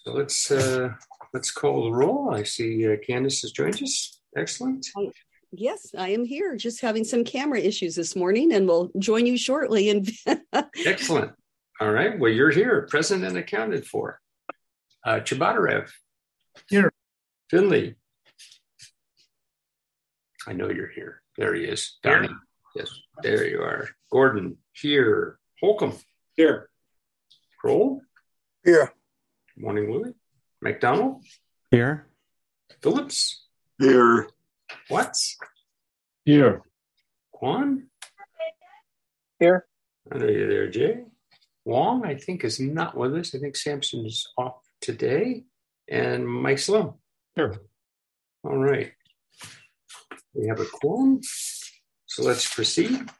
So let's call the roll. I see Candace has joined us. Excellent. Yes, I am here. Just having some camera issues this morning, and we'll join you shortly. And excellent. All right. Well, you're here, present and accounted for. Chabadarev. Here. Finley. I know you're here. There he is. Donnie. Yes, there you are. Gordon, here. Holcomb. Here. Kroll. Here. Good morning, Louis. McDonald. Here. Phillips. Here. Watts. Here. Kwan. Here. I know you're there, Jay. Wong, I think, is not with us. I think Samson is off today. And Mike Sloan. Here. All right. We have a quorum. So let's proceed.